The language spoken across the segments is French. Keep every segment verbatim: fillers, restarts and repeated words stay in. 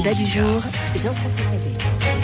débat du jour, Jean-François Cazet.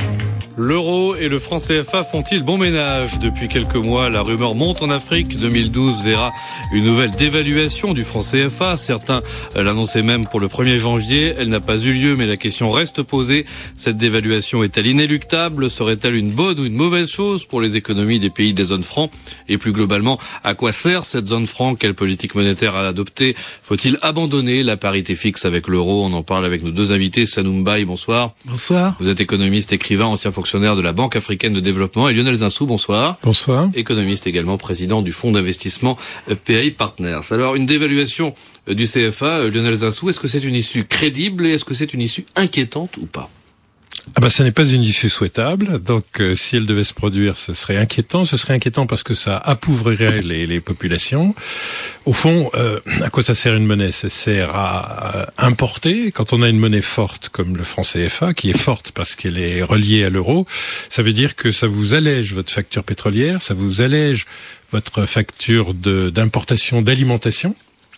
L'euro et le franc C F A font-ils bon ménage? Depuis quelques mois, la rumeur monte en Afrique. deux mille douze verra une nouvelle dévaluation du franc C F A. Certains l'annonçaient même pour le premier janvier. Elle n'a pas eu lieu, mais la question reste posée. Cette dévaluation est-elle inéluctable? Serait-elle une bonne ou une mauvaise chose pour les économies des pays des zones francs? Et plus globalement, à quoi sert cette zone franc? Quelle politique monétaire à adopter? Faut-il abandonner la parité fixe avec l'euro? On en parle avec nos deux invités. Sanoum Baye, bonsoir. Bonsoir. Vous êtes économiste, écrivain, ancien fonctionnaire de la Banque africaine de développement, et Lionel Zinsou, bonsoir. Bonsoir. Économiste également, président du fonds d'investissement P A I Partners. Alors, une dévaluation du C F A, Lionel Zinsou, est-ce que c'est une issue crédible et est-ce que c'est une issue inquiétante ou pas? Ah bah, ça n'est pas une issue souhaitable. Donc, euh, si elle devait se produire, ce serait inquiétant. Ce serait inquiétant parce que ça appauvrirait les, les populations. Au fond, euh, à quoi ça sert une monnaie? Ça sert à, à importer. Quand on a une monnaie forte comme le franc C F A, qui est forte parce qu'elle est reliée à l'euro, ça veut dire que ça vous allège votre facture pétrolière, ça vous allège votre facture de, d'importation d'alimentation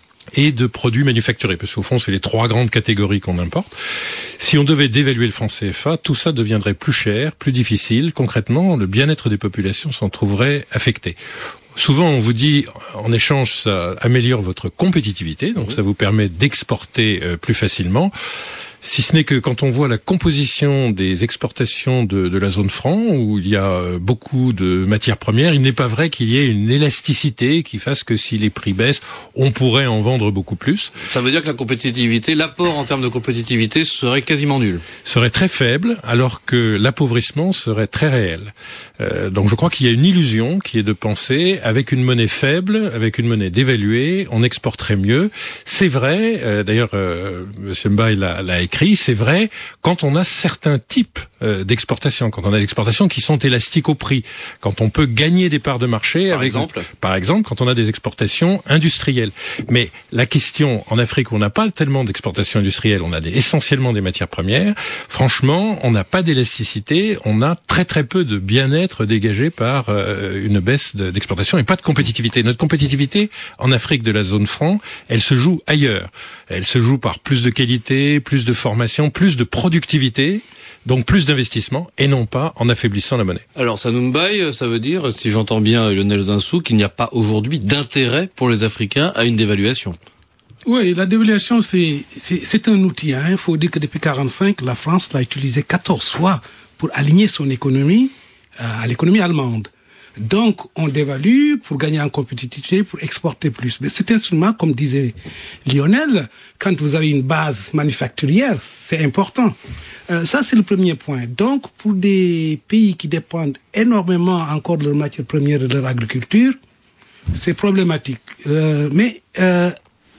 et de produits manufacturés, parce qu'au fond, c'est les trois grandes catégories qu'on importe. Si on devait dévaluer le franc C F A, tout ça deviendrait plus cher, plus difficile. Concrètement, le bien-être des populations s'en trouverait affecté. Souvent, on vous dit, en échange, ça améliore votre compétitivité, donc ça vous permet d'exporter euh, plus facilement. Si ce n'est que quand on voit la composition des exportations de, de la zone franc, où il y a beaucoup de matières premières, il n'est pas vrai qu'il y ait une élasticité qui fasse que si les prix baissent, on pourrait en vendre beaucoup plus. Ça veut dire que la compétitivité, l'apport en termes de compétitivité serait quasiment nul. Serait très faible, alors que l'appauvrissement serait très réel. Euh, donc je crois qu'il y a une illusion qui est de penser, avec une monnaie faible, avec une monnaie dévaluée, on exporterait mieux. C'est vrai, euh, d'ailleurs, euh, M. Mbaye l'a, l'a écrit, c'est vrai quand on a certains types euh, d'exportations, quand on a des exportations qui sont élastiques au prix, quand on peut gagner des parts de marché. Par avec, exemple Par exemple, quand on a des exportations industrielles. Mais la question en Afrique où on n'a pas tellement d'exportations industrielles, on a des, essentiellement des matières premières, franchement, on n'a pas d'élasticité, on a très très peu de bien-être dégagé par euh, une baisse de, d'exportation et pas de compétitivité. Notre compétitivité en Afrique de la zone franc, elle se joue ailleurs. Elle se joue par plus de qualité, plus de formation, plus de productivité, donc plus d'investissement, et non pas en affaiblissant la monnaie. Alors, Sanoum Baye, ça veut dire, si j'entends bien Lionel Zinsou, qu'il n'y a pas aujourd'hui d'intérêt pour les Africains à une dévaluation. Oui, la dévaluation, c'est, c'est, c'est un outil. Hein. Il faut dire que depuis quarante-cinq, la France l'a utilisé quatorze fois pour aligner son économie euh, à l'économie allemande. Donc, on dévalue pour gagner en compétitivité, pour exporter plus. Mais cet instrument, comme disait Lionel, quand vous avez une base manufacturière, c'est important. Euh, ça, c'est le premier point. Donc, pour des pays qui dépendent énormément encore de leurs matières premières et de leur agriculture, c'est problématique. Euh, mais euh,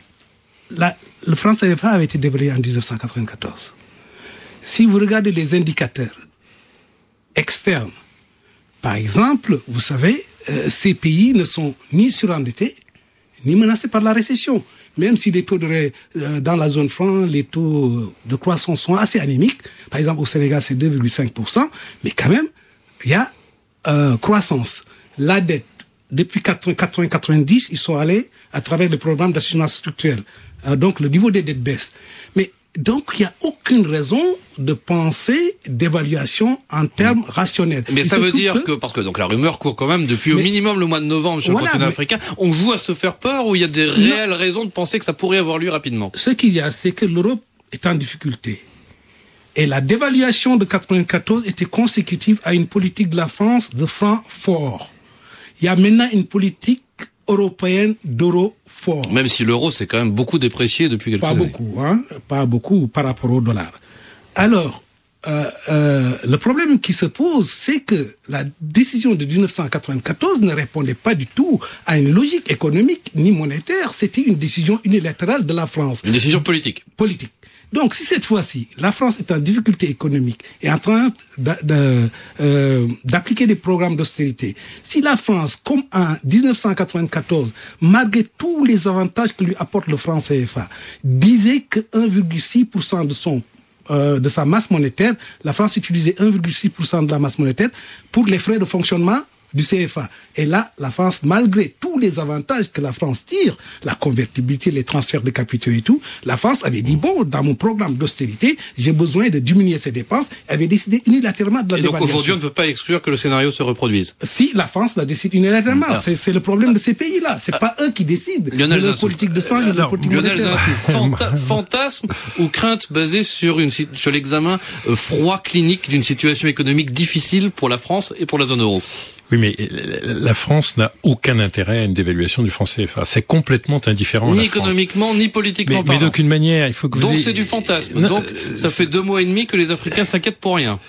la, le franc C F A avait été dévalué en dix-neuf cent quatre-vingt-quatorze. Si vous regardez les indicateurs externes, par exemple, vous savez, euh, ces pays ne sont ni surendettés, ni menacés par la récession. Même si les taux de, euh, dans la zone franc, les taux de croissance sont assez anémiques. Par exemple, au Sénégal, c'est deux virgule cinq pour cent, mais quand même, il y a euh, croissance. La dette, depuis quatre-vingts quatre-vingt-dix, ils sont allés à travers le programme d'assurance structurelle. Euh, donc, le niveau des dettes baisse. Mais donc, il n'y a aucune raison de penser d'évaluation en termes mmh. rationnels. Mais et ça veut dire que... que, parce que donc la rumeur court quand même depuis mais, au minimum le mois de novembre sur voilà, le continent mais, africain, on joue à se faire peur ou il y a des réelles non, raisons de penser que ça pourrait avoir lieu rapidement? Ce qu'il y a, c'est que l'Europe est en difficulté. Et la dévaluation de quatre-vingt-quatorze était consécutive à une politique de la France de franc fort. Il y a maintenant une politique européenne d'euro fort. Même si l'euro s'est quand même beaucoup déprécié depuis quelques pas années. Pas beaucoup, hein, pas beaucoup par rapport au dollar. Alors, euh, euh, le problème qui se pose, c'est que la décision de dix-neuf cent quatre-vingt-quatorze ne répondait pas du tout à une logique économique ni monétaire. C'était une décision unilatérale de la France. Une décision politique. Politique. Donc, si cette fois-ci, la France est en difficulté économique et en train de, de, euh, d'appliquer des programmes d'austérité, si la France, comme en dix-neuf cent quatre-vingt-quatorze, malgré tous les avantages que lui apporte le franc C F A, disait que un virgule six pour cent de son euh, de sa masse monétaire, la France utilisait un virgule six pour cent de la masse monétaire pour les frais de fonctionnement du C F A. Et là, la France, malgré tous les avantages que la France tire, la convertibilité, les transferts de capitaux et tout, la France avait dit, bon, dans mon programme d'austérité, j'ai besoin de diminuer ses dépenses, elle avait décidé unilatéralement de la et dévaluation. Donc aujourd'hui, on ne peut pas exclure que le scénario se reproduise. Si la France la décide unilatéralement, ah. c'est, c'est le problème de ces pays-là. C'est ah. pas eux qui décident Lionel de leur Zinsou. politique de sang et de leur politique Lionel monétaire. Zinsou, fanta- fantasme ou crainte basée sur une sur l'examen euh, froid clinique d'une situation économique difficile pour la France et pour la zone euro. Oui, mais la France n'a aucun intérêt à une dévaluation du franc C F A. C'est complètement indifférent. Ni à la économiquement, France. ni politiquement mais, parlant. Mais d'aucune manière, il faut que vous Donc ayez... c'est du fantasme. Non, Donc ça fait deux mois et demi que les Africains s'inquiètent pour rien.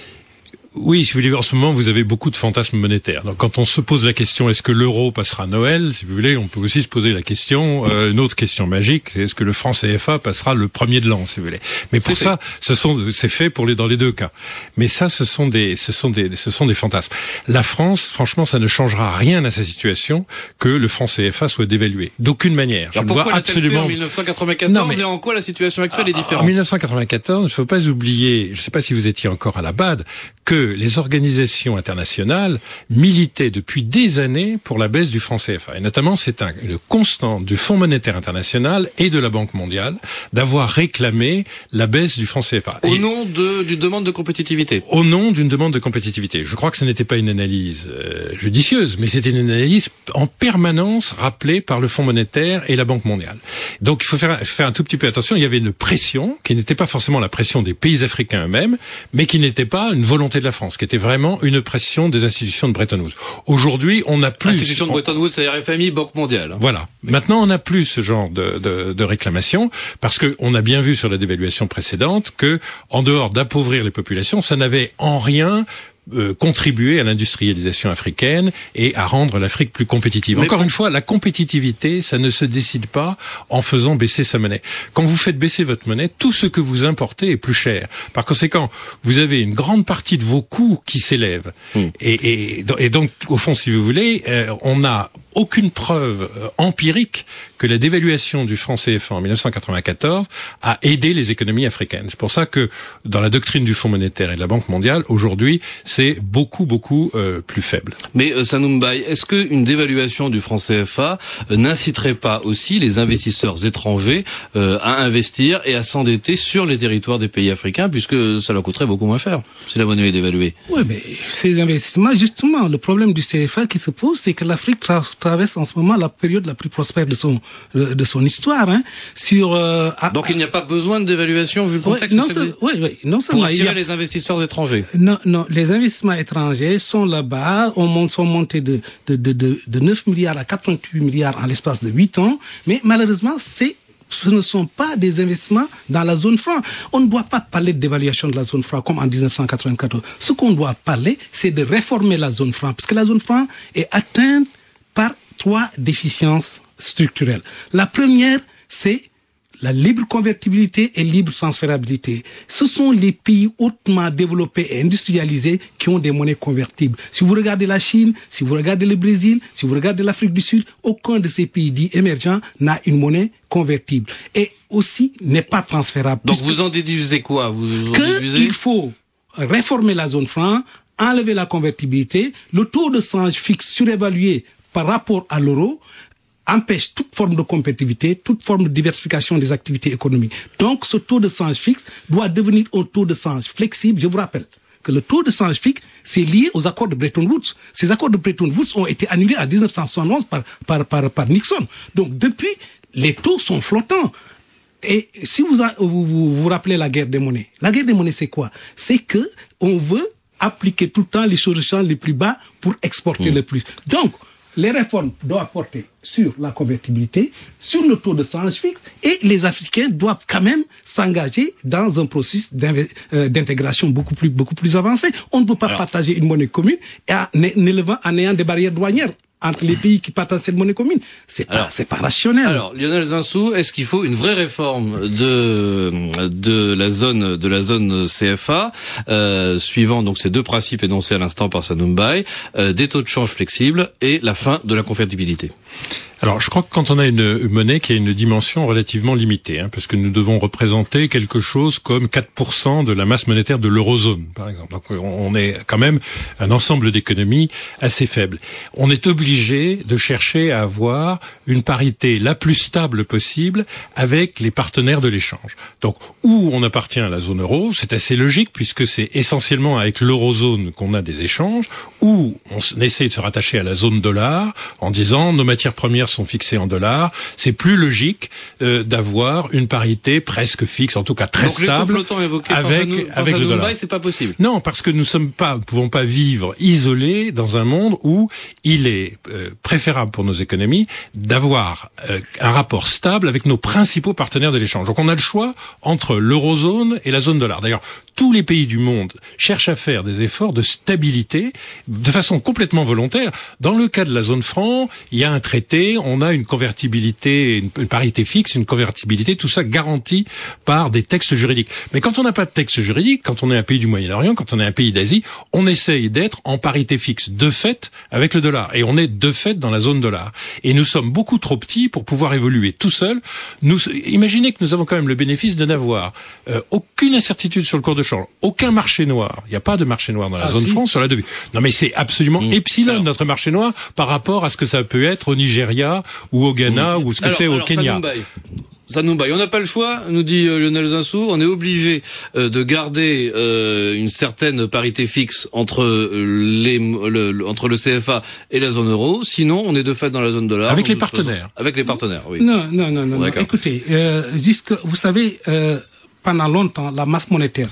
Oui, si vous voulez, en ce moment, vous avez beaucoup de fantasmes monétaires. Donc, quand on se pose la question, est-ce que l'euro passera Noël, si vous voulez, on peut aussi se poser la question, euh, une autre question magique, c'est est-ce que le franc C F A passera le premier de l'an, si vous voulez. Mais pour c'est ça, fait. ce sont, c'est fait pour les, dans les deux cas. Mais ça, ce sont des, ce sont des, ce sont des fantasmes. La France, franchement, ça ne changera rien à sa situation que le franc C F A soit dévalué. D'aucune manière. Alors Je pourquoi ne vois absolument. En dix-neuf cent quatre-vingt-quatorze, non, mais... et en quoi la situation actuelle ah, est différente? En dix-neuf cent quatre-vingt-quatorze, il ne faut pas oublier, je ne sais pas si vous étiez encore à la B A D, que les organisations internationales militaient depuis des années pour la baisse du franc C F A. Et notamment, c'est un, une constante du Fonds monétaire international et de la Banque mondiale d'avoir réclamé la baisse du franc C F A. Au et nom de, d'une demande de compétitivité. Au nom d'une demande de compétitivité. Je crois que ce n'était pas une analyse euh, judicieuse, mais c'était une analyse en permanence rappelée par le Fonds monétaire et la Banque mondiale. Donc, il faut faire, faire un tout petit peu attention. Il y avait une pression qui n'était pas forcément la pression des pays africains eux-mêmes, mais qui n'était pas une volonté de la France, qui était vraiment une pression des institutions de Bretton Woods. Aujourd'hui, on n'a plus... Institution de Bretton Woods, c'est F M I, Banque mondiale. Voilà. Maintenant, on n'a plus ce genre de, de, de réclamation, parce que on a bien vu sur la dévaluation précédente que, en dehors d'appauvrir les populations, ça n'avait en rien Euh, contribuer à l'industrialisation africaine et à rendre l'Afrique plus compétitive. Mais Encore pour... une fois, la compétitivité, ça ne se décide pas en faisant baisser sa monnaie. Quand vous faites baisser votre monnaie, tout ce que vous importez est plus cher. Par conséquent, vous avez une grande partie de vos coûts qui s'élèvent. Mmh. Et, et, et donc, au fond, si vous voulez, euh, on n'a aucune preuve euh, empirique que la dévaluation du franc C F A en dix-neuf cent quatre-vingt-quatorze a aidé les économies africaines. C'est pour ça que, dans la doctrine du Fonds monétaire et de la Banque mondiale, aujourd'hui, c'est beaucoup, beaucoup euh, plus faible. Mais euh, Sanoum Baye, est-ce qu'une dévaluation du franc C F A euh, n'inciterait pas aussi les investisseurs étrangers euh, à investir et à s'endetter sur les territoires des pays africains, puisque ça leur coûterait beaucoup moins cher si la monnaie est dévaluée? Oui, mais ces investissements, justement, le problème du C F A qui se pose, c'est que l'Afrique tra- traverse en ce moment la période la plus prospère de son de son histoire. Hein, sur euh, à, Donc il n'y a pas besoin de dévaluation vu le contexte. Ouais, non, c'est, oui, oui, non pour attirer a, les investisseurs étrangers. Non, non, les investissements étrangers sont là-bas, on monte, sont montés de de de de, de neuf milliards à quatre-vingt-huit milliards en l'espace de huit ans, mais malheureusement c'est ce ne sont pas des investissements dans la zone franc. On ne doit pas parler de dévaluation de la zone franc comme en dix-neuf cent quatre-vingt-quatorze. Ce qu'on doit parler, c'est de réformer la zone franc, parce que la zone franc est atteinte par trois déficiences structurelles. La première, c'est la libre convertibilité et libre transférabilité. Ce sont les pays hautement développés et industrialisés qui ont des monnaies convertibles. Si vous regardez la Chine, si vous regardez le Brésil, si vous regardez l'Afrique du Sud, aucun de ces pays dits émergents n'a une monnaie convertible. Et aussi n'est pas transférable. Donc vous en déduisez quoi? Vous en déduisez qu'il faut réformer la zone franc, enlever la convertibilité, le taux de change fixe surévalué par rapport à l'euro, empêche toute forme de compétitivité, toute forme de diversification des activités économiques. Donc, ce taux de change fixe doit devenir un taux de change flexible. Je vous rappelle que le taux de change fixe, c'est lié aux accords de Bretton Woods. Ces accords de Bretton Woods ont été annulés en dix-neuf cent soixante et onze par, par, par, par Nixon. Donc, depuis, les taux sont flottants. Et si vous, a, vous, vous vous rappelez la guerre des monnaies, la guerre des monnaies, c'est quoi? C'est que on veut appliquer tout le temps les choses de change les plus bas pour exporter mmh. le plus. Donc, les réformes doivent porter sur la convertibilité, sur le taux de change fixe, et les Africains doivent quand même s'engager dans un processus euh, d'intégration beaucoup plus, beaucoup plus avancé. On ne peut pas Alors, partager une monnaie commune et en, élevant, en ayant des barrières douanières entre les pays qui partagent cette monnaie commune. C'est pas, alors, c'est pas rationnel. Alors, Lionel Zinsou, est-ce qu'il faut une vraie réforme de de la zone de la zone C F A, euh, suivant donc ces deux principes énoncés à l'instant par Sanoum Baye, euh, des taux de change flexibles et la fin de la convertibilité? Alors, je crois que quand on a une monnaie qui a une dimension relativement limitée, hein, parce que nous devons représenter quelque chose comme quatre pour cent de la masse monétaire de l'eurozone, par exemple. Donc, on est quand même un ensemble d'économies assez faible. On est obligé de chercher à avoir une parité la plus stable possible avec les partenaires de l'échange. Donc, où on appartient à la zone euro, c'est assez logique puisque c'est essentiellement avec l'eurozone qu'on a des échanges, où on essaie de se rattacher à la zone dollar en disant nos matières premières sont fixées en dollars, c'est plus logique euh, d'avoir une parité presque fixe, en tout cas très Donc, stable, les taux flottants évoqués avec, par avec le dollar. C'est pas possible. Non, parce que nous sommes pas, nous pouvons pas vivre isolés dans un monde où il est euh, préférable pour nos économies d'avoir euh, un rapport stable avec nos principaux partenaires de l'échange. Donc on a le choix entre l'eurozone et la zone dollar. D'ailleurs, tous les pays du monde cherchent à faire des efforts de stabilité de façon complètement volontaire. Dans le cas de la zone franc, il y a un traité, on a une convertibilité, une, une parité fixe, une convertibilité, tout ça garanti par des textes juridiques. Mais quand on n'a pas de texte juridique, quand on est un pays du Moyen-Orient, quand on est un pays d'Asie, on essaye d'être en parité fixe, de fait, avec le dollar. Et on est de fait dans la zone dollar. Et nous sommes beaucoup trop petits pour pouvoir évoluer tout seuls. Nous, imaginez que nous avons quand même le bénéfice de n'avoir euh, aucune incertitude sur le cours de change, aucun marché noir. Il n'y a pas de marché noir dans la ah, zone si. franc sur la devise. Non mais c'est absolument mmh. epsilon alors, notre marché noir par rapport à ce que ça peut être au Nigeria ou au Ghana mmh. ou ce que alors, c'est au alors, Kenya. Sanoumbaï, on n'a pas le choix, nous dit euh, Lionel Zinsou, on est obligé euh, de garder euh, une certaine parité fixe entre les le, le, entre le C F A et la zone euro, sinon on est de fait dans la zone dollar. Avec les partenaires. Avec les partenaires, oui. Non, non, non, non. non. Écoutez, euh, jusque, vous savez, euh, pendant longtemps, la masse monétaire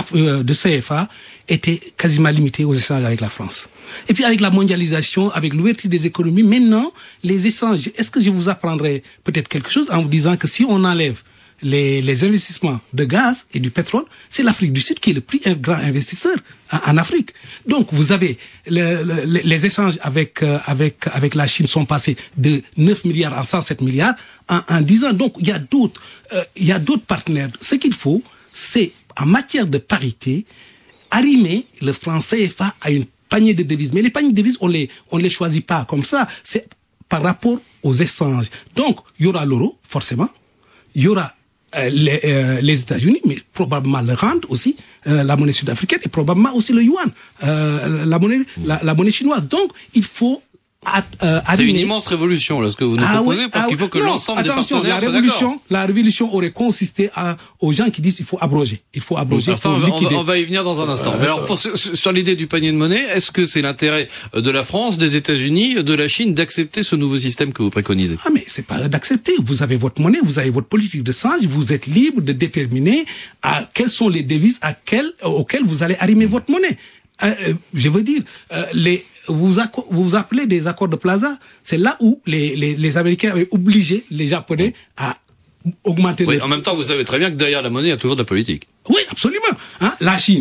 de C F A était quasiment limitée aux échanges avec la France. Et puis avec la mondialisation, avec l'ouverture des économies, maintenant, les échanges, est-ce que je vous apprendrai peut-être quelque chose en vous disant que si on enlève les, les investissements de gaz et du pétrole, c'est l'Afrique du Sud qui est le plus grand investisseur en, en Afrique. Donc vous avez le, le, les échanges avec, euh, avec, avec la Chine sont passés de neuf milliards à cent sept milliards en, en dix ans. Donc il y a d'autres, euh, il y a d'autres partenaires. Ce qu'il faut, c'est en matière de parité, arrimer le franc C F A à une panier de devises. Mais les paniers de devises, on les, on les choisit pas comme ça. C'est par rapport aux échanges. Donc, il y aura l'euro, forcément. Il y aura euh, les, euh, les États-Unis, mais probablement le rand aussi, euh, la monnaie sud-africaine, et probablement aussi le yuan, euh, la monnaie, la, la monnaie chinoise. Donc, il faut À, euh, c'est une immense révolution là ce que vous nous ah proposez oui, parce ah qu'il faut que non, l'ensemble attention, des partenaires la révolution, la révolution aurait consisté à, aux gens qui disent qu'il faut abroger, il faut abroger. Alors ça, on, va, on, va, on va y venir dans un instant. Euh, Mais alors pour, sur l'idée du panier de monnaie, est-ce que c'est l'intérêt de la France, des États-Unis, de la Chine d'accepter ce nouveau système que vous préconisez? Ah mais c'est pas d'accepter. Vous avez votre monnaie, vous avez votre politique de change, vous êtes libre de déterminer à quelles sont les devises à quelles, auxquelles vous allez arrimer votre monnaie. Euh, je veux dire, euh, les, vous, vous appelez des accords de Plaza, c'est là où les, les, les Américains avaient obligé les Japonais à augmenter. Oui, le... en même temps, vous savez très bien que derrière la monnaie, il y a toujours de la politique. Oui, absolument. Hein, la Chine,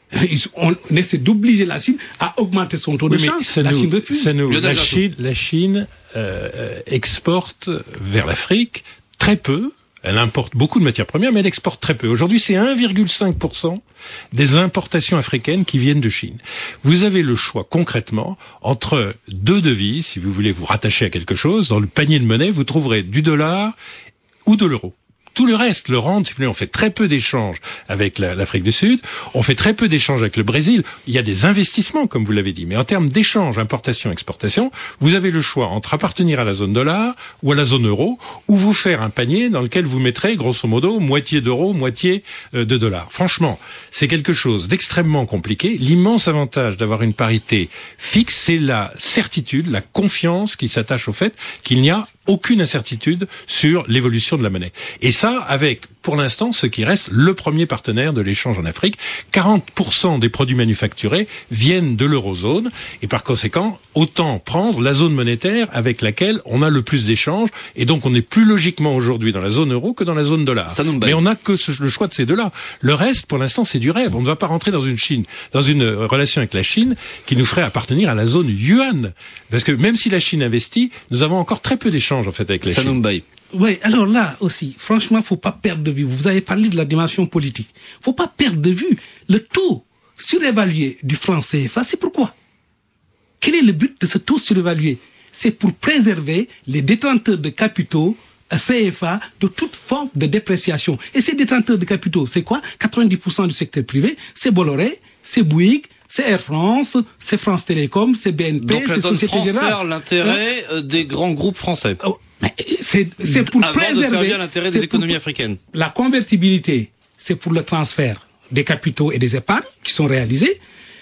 on essaie d'obliger la Chine à augmenter son taux oui, de change. La nous, Chine refuse. Nous, la, Chine, la Chine euh, exporte vers l'Afrique très peu. Elle importe beaucoup de matières premières, mais elle exporte très peu. Aujourd'hui, c'est un virgule cinq pour cent des importations africaines qui viennent de Chine. Vous avez le choix, concrètement, entre deux devises, si vous voulez vous rattacher à quelque chose. Dans le panier de monnaie, vous trouverez du dollar ou de l'euro. Tout le reste, le rand, si vous voulez, on fait très peu d'échanges avec la, l'Afrique du Sud, on fait très peu d'échanges avec le Brésil. Il y a des investissements, comme vous l'avez dit, mais en termes d'échanges, importation, exportation, vous avez le choix entre appartenir à la zone dollar ou à la zone euro, ou vous faire un panier dans lequel vous mettrez, grosso modo, moitié d'euros, moitié euh, de dollars. Franchement, c'est quelque chose d'extrêmement compliqué. L'immense avantage d'avoir une parité fixe, c'est la certitude, la confiance qui s'attache au fait qu'il n'y a aucune incertitude sur l'évolution de la monnaie. Et ça, avec, pour l'instant, ce qui reste le premier partenaire de l'échange en Afrique. quarante pour cent des produits manufacturés viennent de l'eurozone, et par conséquent, autant prendre la zone monétaire avec laquelle on a le plus d'échanges, et donc on est plus logiquement aujourd'hui dans la zone euro que dans la zone dollar. Mais on n'a que ce, le choix de ces deux-là. Le reste, pour l'instant, c'est du rêve. On ne va pas rentrer dans une Chine, dans une relation avec la Chine qui nous ferait appartenir à la zone yuan. Parce que même si la Chine investit, nous avons encore très peu d'échanges en fait avec la Chine. Oui, alors là aussi, franchement, faut pas perdre de vue. Vous avez parlé de la dimension politique. Faut pas perdre de vue le taux surévalué du franc C F A. C'est pourquoi? Quel est le but de ce taux surévalué? c'est pour préserver les détenteurs de capitaux C F A de toute forme de dépréciation. Et ces détenteurs de capitaux, c'est quoi? quatre-vingt-dix pour cent du secteur privé, c'est Bolloré, c'est Bouygues, c'est Air France, c'est France Télécom, c'est B N P, donc c'est Société Générale. Donc la zone l'intérêt hein? des grands groupes français. Oh, c'est, c'est pour Avant préserver... de servir l'intérêt des économies africaines. La convertibilité, c'est pour le transfert des capitaux et des épargnes qui sont réalisés.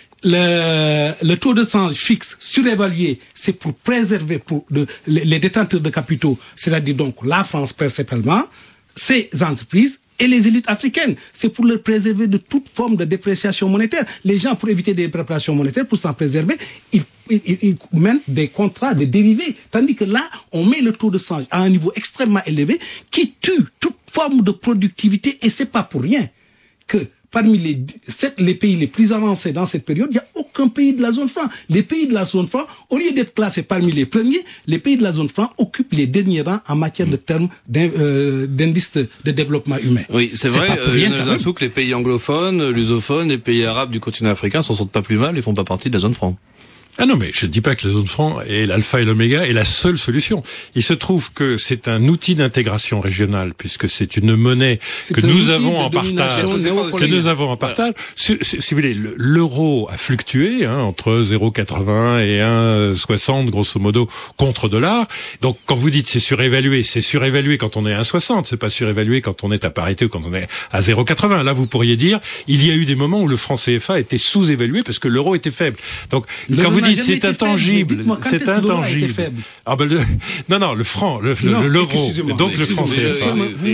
Le, le taux de change fixe surévalué, c'est pour préserver pour de, les, les détenteurs de capitaux, c'est-à-dire donc la France principalement, ses entreprises et les élites africaines. C'est pour leur préserver de toute forme de dépréciation monétaire. Les gens, pour éviter des dépréciations monétaires, pour s'en préserver, ils, ils, ils mènent des contrats de dérivés. Tandis que là, on met le taux de change à un niveau extrêmement élevé qui tue toute forme de productivité, et c'est pas pour rien que parmi les, sept, les pays les plus avancés dans cette période, il n'y a aucun pays de la zone franc. Les pays de la zone franc, au lieu d'être classés parmi les premiers, les pays de la zone franc occupent les derniers rangs en matière de termes euh, d'indice de développement humain. Oui, c'est, c'est vrai, euh, que les pays anglophones, lusophones, les pays arabes du continent africain s'en sortent pas plus mal et font pas partie de la zone franc. Ah non, mais je ne dis pas que la zone franc est l'alpha et l'oméga est la seule solution. Il se trouve que c'est un outil d'intégration régionale, puisque c'est une monnaie c'est que nous avons en partage, que nous avons en partage. Si, si, si vous voulez, l'euro a fluctué hein, entre zéro virgule quatre-vingts et un virgule soixante grosso modo contre dollar. Donc quand vous dites c'est surévalué, c'est surévalué quand on est à un virgule soixante, c'est pas surévalué quand on est à parité ou quand on est à zéro virgule quatre-vingts. Là, vous pourriez dire il y a eu des moments où le franc C F A était sous-évalué parce que l'euro était faible. Donc le quand vous dites c'est intangible, c'est intangible. Ah ben le, non non le franc, le, non, le, l'euro, donc le franc C F A.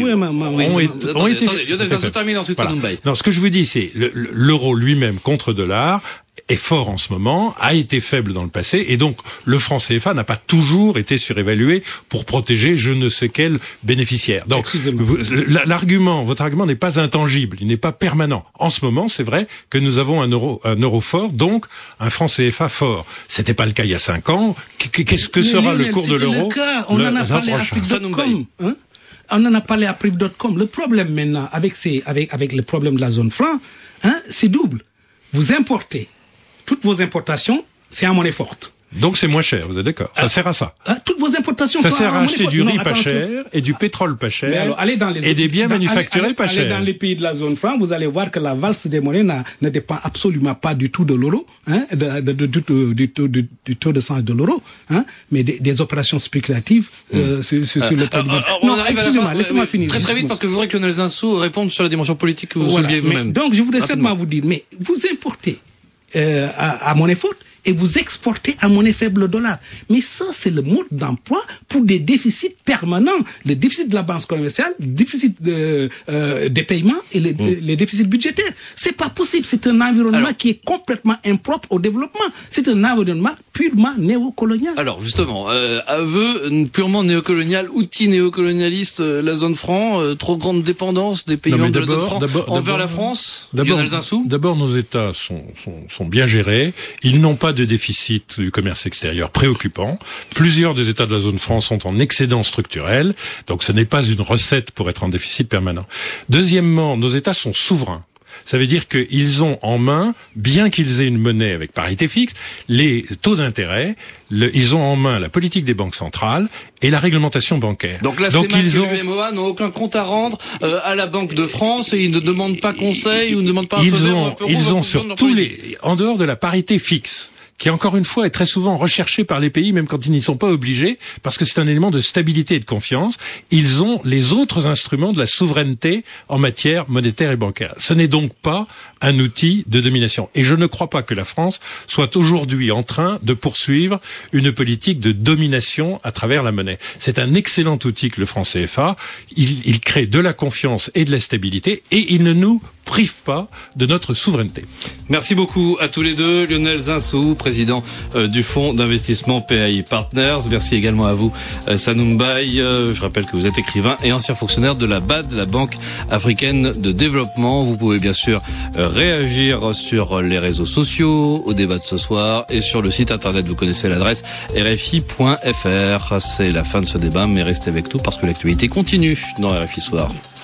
Ont été. Attendez, termine ensuite ça nous baille. Non, ce que je vous dis, c'est le, l'euro lui-même contre dollar est fort en ce moment, a été faible dans le passé, et donc le franc C F A n'a pas toujours été surévalué pour protéger je ne sais quel bénéficiaire. Donc vous, l'argument, votre argument n'est pas intangible, il n'est pas permanent. En ce moment, c'est vrai que nous avons un euro, un euro fort, donc un franc C F A fort. C'était pas le cas il y a cinq ans. Qu'est-ce que sera le cours de l'euro? On en a parlé à Afrique point com. Hein? On en a parlé à Afrique point com. Le problème maintenant avec ces, avec avec le problème de la zone franc, hein, c'est double. Vous importez. Toutes vos importations, c'est en monnaie forte. Donc c'est moins cher, vous êtes d'accord? Ça ah, sert à ça. Ah, toutes vos importations ça sont sert à à acheter du non, riz attention. pas cher et du pétrole pas cher. Alors, allez dans les et des biens dans, manufacturés allez, pas allez chers. Dans les pays de la zone franc, vous allez voir que la valse des monnaies n'a, ne dépend absolument pas du tout de l'euro, hein, de, de, de, de, du, taux, du, du taux de change de l'euro, hein, mais des, des opérations spéculatives euh, mmh. sur, sur, sur euh, le plan. Euh, non, excusez-moi, laissez-moi oui, finir. Très très vite parce que je voudrais que Lionel Zinsou réponde sur la dimension politique que vous voilà, souleviez vous-même. Donc je voudrais seulement vous dire, mais vous importez euh, à, à monnaie forte et vous exportez à monnaie faible le dollar. Mais ça, c'est le mode d'emploi pour des déficits permanents. Le déficit de la balance commerciale, le déficit de, euh, des paiements et les, mmh. les déficits budgétaires. C'est pas possible. C'est un environnement Alors, qui est complètement impropre au développement. C'est un environnement purement néocolonial. Alors, justement, euh, aveu purement néocolonial, outil néocolonialiste, euh, la zone franc, euh, trop grande dépendance des pays de la zone franc envers la France. D'abord, d'abord, nos États sont, sont, sont bien gérés. Ils n'ont pas de déficit du commerce extérieur préoccupant. Plusieurs des États de la zone franc sont en excédent structurel, donc ce n'est pas une recette pour être en déficit permanent. Deuxièmement, nos États sont souverains. Ça veut dire qu'ils ont en main, bien qu'ils aient une monnaie avec parité fixe, les taux d'intérêt, le, ils ont en main la politique des banques centrales et la réglementation bancaire. Donc là, c'est ils ont... l'U M O A n'ont aucun compte à rendre euh, à la Banque de France et ils ne demandent pas conseil ou ne demandent pas un ils feu ont, vert, ils ont sur tous les, en dehors de la parité fixe, qui encore une fois est très souvent recherché par les pays, même quand ils n'y sont pas obligés, parce que c'est un élément de stabilité et de confiance. Ils ont les autres instruments de la souveraineté en matière monétaire et bancaire. Ce n'est donc pas un outil de domination. Et je ne crois pas que la France soit aujourd'hui en train de poursuivre une politique de domination à travers la monnaie. C'est un excellent outil que le franc C F A. Il, il crée de la confiance et de la stabilité et il ne nous prive pas de notre souveraineté. Merci beaucoup à tous les deux. Lionel Zinsou, président euh, du fonds d'investissement P A I Partners. Merci également à vous, euh, Sanoum Baye. Euh, je rappelle que vous êtes écrivain et ancien fonctionnaire de la B A D, la Banque africaine de développement. Vous pouvez bien sûr euh, réagir sur les réseaux sociaux, au débat de ce soir et sur le site internet. Vous connaissez l'adresse R F I point F R. C'est la fin de ce débat, mais restez avec nous parce que l'actualité continue dans R F I Soir.